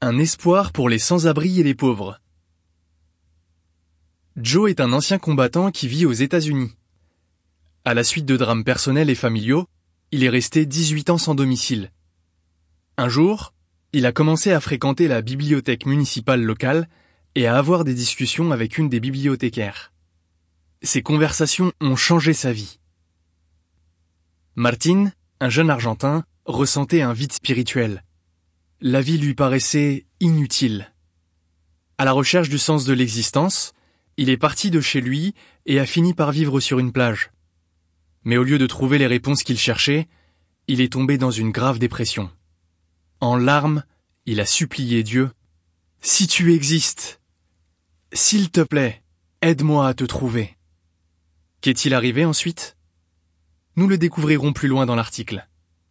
Un espoir pour les sans-abri et les pauvres. Joe est un ancien combattant qui vit aux États-Unis. À la suite de drames personnels et familiaux, il est resté 18 ans sans domicile. Un jour, il a commencé à fréquenter la bibliothèque municipale locale et à avoir des discussions avec une des bibliothécaires. Ces conversations ont changé sa vie. Martin, un jeune Argentin, ressentait un vide spirituel. La vie lui paraissait inutile. À la recherche du sens de l'existence, il est parti de chez lui et a fini par vivre sur une plage. Mais au lieu de trouver les réponses qu'il cherchait, il est tombé dans une grave dépression. En larmes, il a supplié Dieu « Si tu existes, s'il te plaît, aide-moi à te trouver. » Qu'est-il arrivé ensuite ? Nous le découvrirons plus loin dans l'article.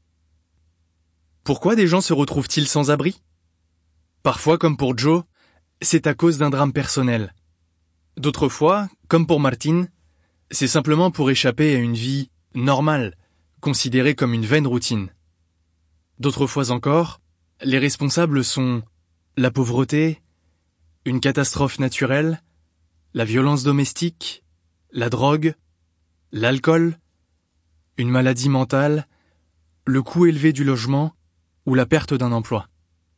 Pourquoi des gens se retrouvent-ils sans abri ? Parfois, comme pour Joe, c'est à cause d'un drame personnel. D'autres fois, comme pour Martin, c'est simplement pour échapper à une vie normale, considérée comme une vaine routine. D'autres fois encore, les responsables sont la pauvreté, une catastrophe naturelle, la violence domestique, la drogue, l'alcool, une maladie mentale, le coût élevé du logement ou la perte d'un emploi.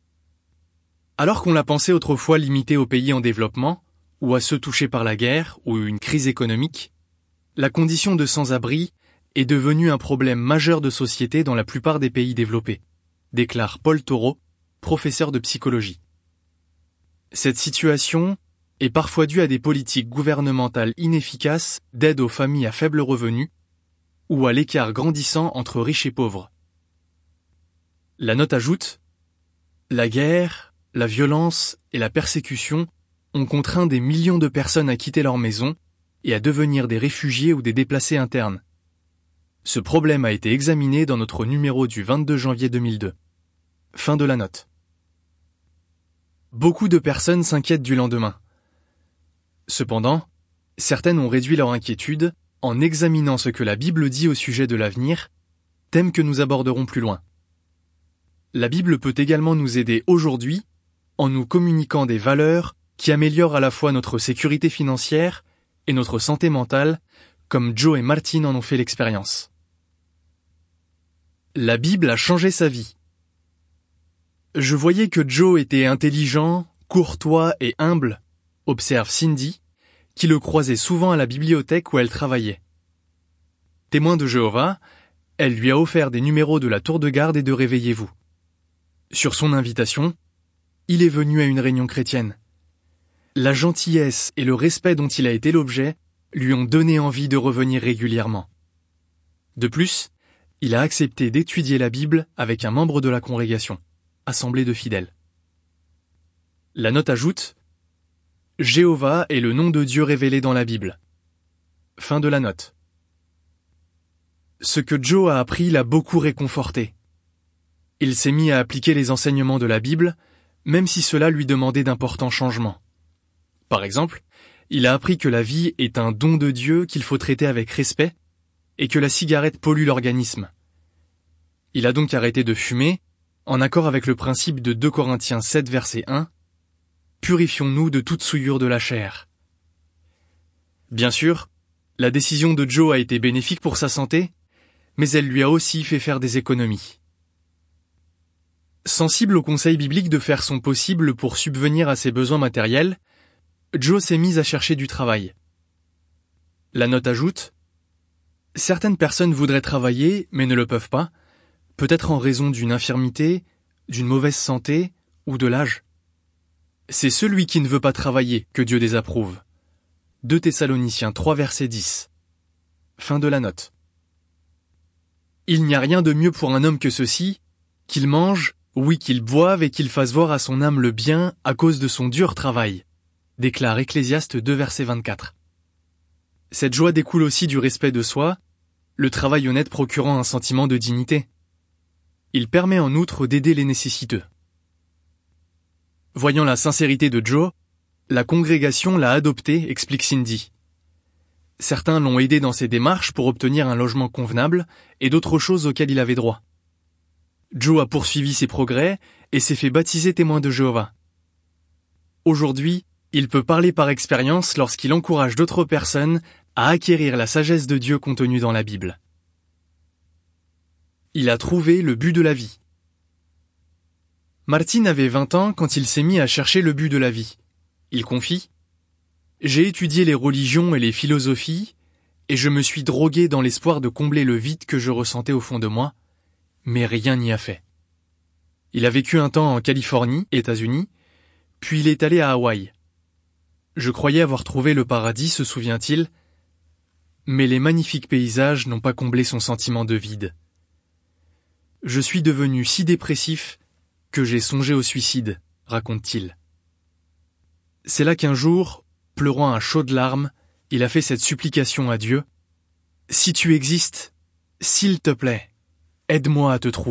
Alors qu'on l'a pensé autrefois limité aux pays en développement, ou à ceux touchés par la guerre ou une crise économique, la condition de sans-abri est devenue un problème majeur de société dans la plupart des pays développés, déclare Paul Taureau, professeur de psychologie. Cette situation est parfois due à des politiques gouvernementales inefficaces d'aide aux familles à faible revenu ou à l'écart grandissant entre riches et pauvres. La note ajoute « La guerre, la violence et la persécution ont contraint des millions de personnes à quitter leur maison et à devenir des réfugiés ou des déplacés internes. Ce problème a été examiné dans notre numéro du 22 janvier 2002. » Fin de la note. Beaucoup de personnes s'inquiètent du lendemain. Cependant, certaines ont réduit leur inquiétude en examinant ce que la Bible dit au sujet de l'avenir, thème que nous aborderons plus loin. La Bible peut également nous aider aujourd'hui en nous communiquant des valeurs qui améliorent à la fois notre sécurité financière et notre santé mentale, comme Joe et Martin en ont fait l'expérience. La Bible a changé sa vie. Je voyais que Joe était intelligent, courtois et humble, observe Cindy, qui le croisait souvent à la bibliothèque où elle travaillait. Témoin de Jéhovah, elle lui a offert des numéros de la tour de garde et de Réveillez-vous. Sur son invitation, il est venu à une réunion chrétienne. La gentillesse et le respect dont il a été l'objet lui ont donné envie de revenir régulièrement. De plus, il a accepté d'étudier la Bible avec un membre de la congrégation, assemblée de fidèles. La note ajoute « Jéhovah est le nom de Dieu révélé dans la Bible. » Fin de la note. Ce que Joe a appris l'a beaucoup réconforté. Il s'est mis à appliquer les enseignements de la Bible, même si cela lui demandait d'importants changements. Par exemple, il a appris que la vie est un don de Dieu qu'il faut traiter avec respect et que la cigarette pollue l'organisme. Il a donc arrêté de fumer, en accord avec le principe de 2 Corinthiens 7 verset 1, « Purifions-nous de toute souillure de la chair ». Bien sûr, la décision de Joe a été bénéfique pour sa santé, mais elle lui a aussi fait faire des économies. Sensible au conseil biblique de faire son possible pour subvenir à ses besoins matériels, Joe s'est mis à chercher du travail. La note ajoute « Certaines personnes voudraient travailler, mais ne le peuvent pas, peut-être en raison d'une infirmité, d'une mauvaise santé ou de l'âge. C'est celui qui ne veut pas travailler que Dieu désapprouve. » 2 Thessaloniciens 3 verset 10. Fin de la note. Il n'y a rien de mieux pour un homme que ceci, qu'il mange, oui qu'il boive et qu'il fasse voir à son âme le bien à cause de son dur travail, déclare Ecclésiaste 2 verset 24. Cette joie découle aussi du respect de soi, le travail honnête procurant un sentiment de dignité. Il permet en outre d'aider les nécessiteux. Voyant la sincérité de Joe, la congrégation l'a adopté, explique Cindy. Certains l'ont aidé dans ses démarches pour obtenir un logement convenable et d'autres choses auxquelles il avait droit. Joe a poursuivi ses progrès et s'est fait baptiser témoin de Jéhovah. Aujourd'hui, il peut parler par expérience lorsqu'il encourage d'autres personnes à acquérir la sagesse de Dieu contenue dans la Bible. Il a trouvé le but de la vie. Martin avait 20 ans quand il s'est mis à chercher le but de la vie. Il confie : « J'ai étudié les religions et les philosophies, et je me suis drogué dans l'espoir de combler le vide que je ressentais au fond de moi, mais rien n'y a fait. » Il a vécu un temps en Californie, États-Unis, puis il est allé à Hawaï. Je croyais avoir trouvé le paradis, se souvient-il, mais les magnifiques paysages n'ont pas comblé son sentiment de vide. Je suis devenu si dépressif que j'ai songé au suicide, raconte-t-il. C'est là qu'un jour, pleurant à chaudes larmes, il a fait cette supplication à Dieu : « Si tu existes, s'il te plaît, aide-moi à te trouver. »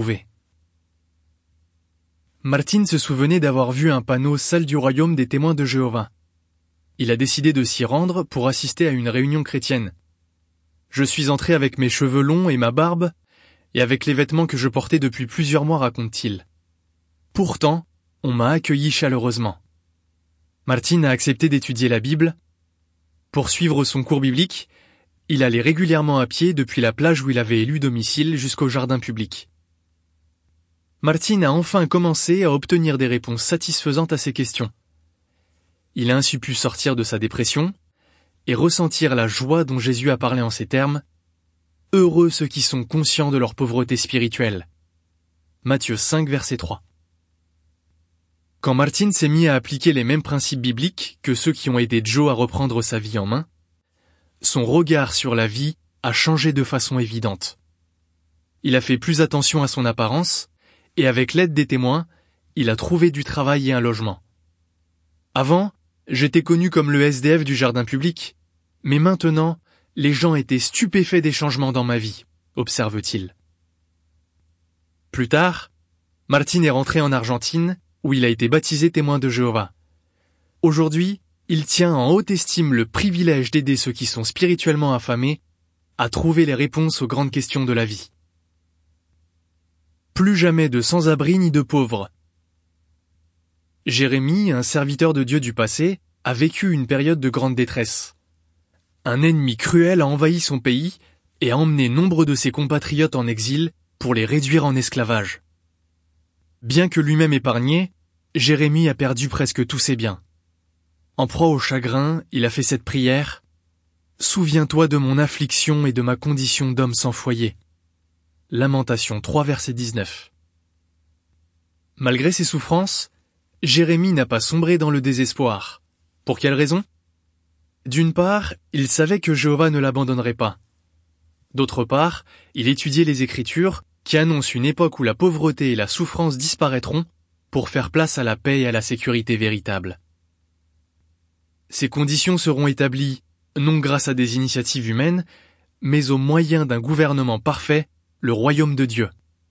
Martin se souvenait d'avoir vu un panneau « Salle du royaume des témoins de Jéhovah ». Il a décidé de s'y rendre pour assister à une réunion chrétienne. « Je suis entré avec mes cheveux longs et ma barbe, et avec les vêtements que je portais depuis plusieurs mois, raconte-t-il. Pourtant, on m'a accueilli chaleureusement. » Martin a accepté d'étudier la Bible. Pour suivre son cours biblique, il allait régulièrement à pied depuis la plage où il avait élu domicile jusqu'au jardin public. Martin a enfin commencé à obtenir des réponses satisfaisantes à ses questions. Il a ainsi pu sortir de sa dépression et ressentir la joie dont Jésus a parlé en ces termes : « Heureux ceux qui sont conscients de leur pauvreté spirituelle. » Matthieu 5, verset 3. Quand Martin s'est mis à appliquer les mêmes principes bibliques que ceux qui ont aidé Joe à reprendre sa vie en main, son regard sur la vie a changé de façon évidente. Il a fait plus attention à son apparence, et avec l'aide des témoins, il a trouvé du travail et un logement. Avant, j'étais connu comme le SDF du jardin public, mais maintenant, les gens étaient stupéfaits des changements dans ma vie, observe-t-il. Plus tard, Martin est rentré en Argentine, où il a été baptisé témoin de Jéhovah. Aujourd'hui, il tient en haute estime le privilège d'aider ceux qui sont spirituellement affamés à trouver les réponses aux grandes questions de la vie. Plus jamais de sans-abri ni de pauvres. Jérémie, un serviteur de Dieu du passé, a vécu une période de grande détresse. Un ennemi cruel a envahi son pays et a emmené nombre de ses compatriotes en exil pour les réduire en esclavage. Bien que lui-même épargné, Jérémie a perdu presque tous ses biens. En proie au chagrin, il a fait cette prière : « Souviens-toi de mon affliction et de ma condition d'homme sans foyer. » Lamentations 3, verset 19. Malgré ses souffrances, Jérémie n'a pas sombré dans le désespoir. Pour quelle raison ? D'une part, il savait que Jéhovah ne l'abandonnerait pas. D'autre part, il étudiait les Écritures qui annoncent une époque où la pauvreté et la souffrance disparaîtront pour faire place à la paix et à la sécurité véritable. Ces conditions seront établies non grâce à des initiatives humaines, mais au moyen d'un gouvernement parfait, le royaume de Dieu.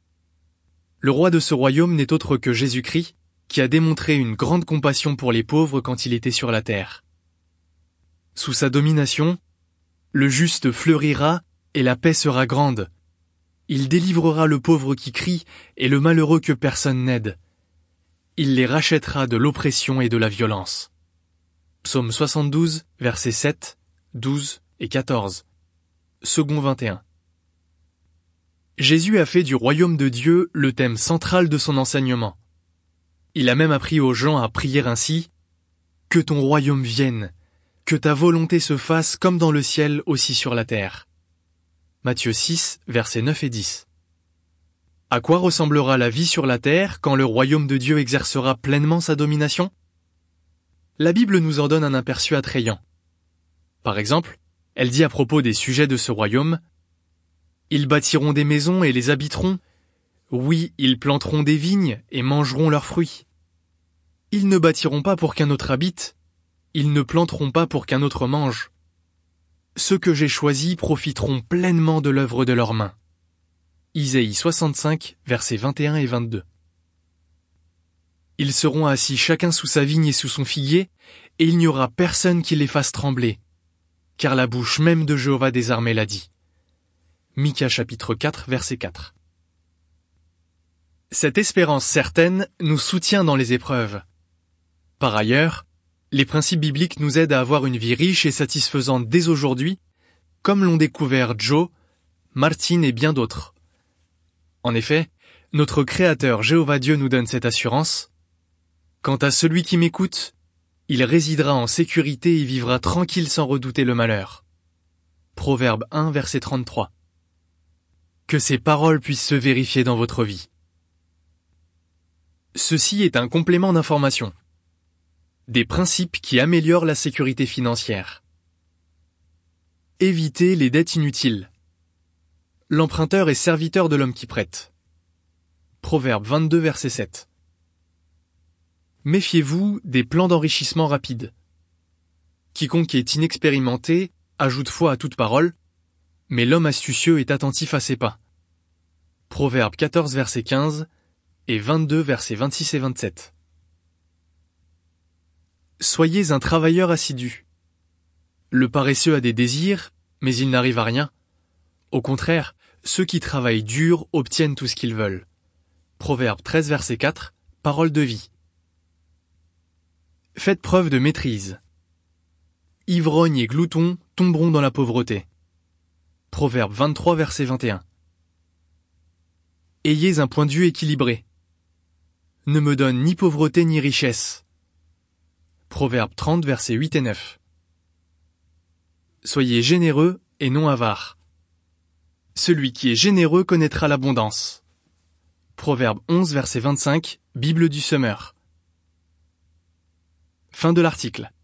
Le roi de ce royaume n'est autre que Jésus-Christ, qui a démontré une grande compassion pour les pauvres quand il était sur la terre. Sous sa domination, le juste fleurira et la paix sera grande. Il délivrera le pauvre qui crie et le malheureux que personne n'aide. Il les rachètera de l'oppression et de la violence. Psaume 72, versets 7, 12 et 14. Second 21. Jésus a fait du royaume de Dieu le thème central de son enseignement. Il a même appris aux gens à prier ainsi : « Que ton royaume vienne, que ta volonté se fasse comme dans le ciel aussi sur la terre. » Matthieu 6, versets 9 et 10. À quoi ressemblera la vie sur la terre quand le royaume de Dieu exercera pleinement sa domination ? La Bible nous en donne un aperçu attrayant. Par exemple, elle dit à propos des sujets de ce royaume : « Ils bâtiront des maisons et les habiteront. Oui, ils planteront des vignes et mangeront leurs fruits. Ils ne bâtiront pas pour qu'un autre habite. Ils ne planteront pas pour qu'un autre mange. Ceux que j'ai choisis profiteront pleinement de l'œuvre de leurs mains. » Isaïe 65, versets 21 et 22. Ils seront assis chacun sous sa vigne et sous son figuier, et il n'y aura personne qui les fasse trembler, car la bouche même de Jéhovah des armées l'a dit. Micha chapitre 4, verset 4. Cette espérance certaine nous soutient dans les épreuves. Par ailleurs, les principes bibliques nous aident à avoir une vie riche et satisfaisante dès aujourd'hui, comme l'ont découvert Joe, Martine et bien d'autres. En effet, notre Créateur Jéhovah Dieu nous donne cette assurance. Quant à celui qui m'écoute, il résidera en sécurité et vivra tranquille sans redouter le malheur. Proverbe 1, verset 33. Que ces paroles puissent se vérifier dans votre vie. Ceci est un complément d'information. Des principes qui améliorent la sécurité financière. Évitez les dettes inutiles. L'emprunteur est serviteur de l'homme qui prête. Proverbe 22, verset 7. Méfiez-vous des plans d'enrichissement rapide. Quiconque est inexpérimenté ajoute foi à toute parole, mais l'homme astucieux est attentif à ses pas. Proverbe 14, verset 15 et 22, versets 26 et 27. Soyez un travailleur assidu. Le paresseux a des désirs, mais il n'arrive à rien. Au contraire, ceux qui travaillent dur obtiennent tout ce qu'ils veulent. Proverbe 13, verset 4, parole de vie. Faites preuve de maîtrise. Ivrognes et gloutons tomberont dans la pauvreté. Proverbe 23, verset 21. Ayez un point de vue équilibré. Ne me donne ni pauvreté ni richesse. Proverbe 30, versets 8 et 9. Soyez généreux et non avares. Celui qui est généreux connaîtra l'abondance. Proverbe 11, verset 25, Bible du Semeur. Fin de l'article.